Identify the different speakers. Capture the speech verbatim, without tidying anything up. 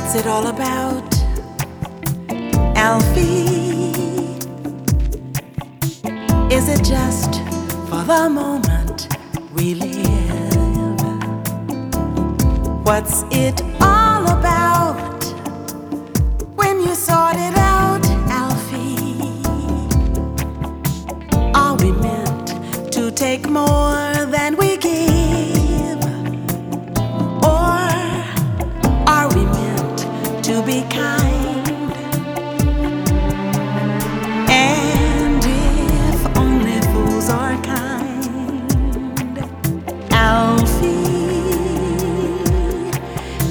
Speaker 1: What's it all about, Alfie? Is it just for the moment we live? What's it all about when you sort it out, Alfie? Are we meant to take more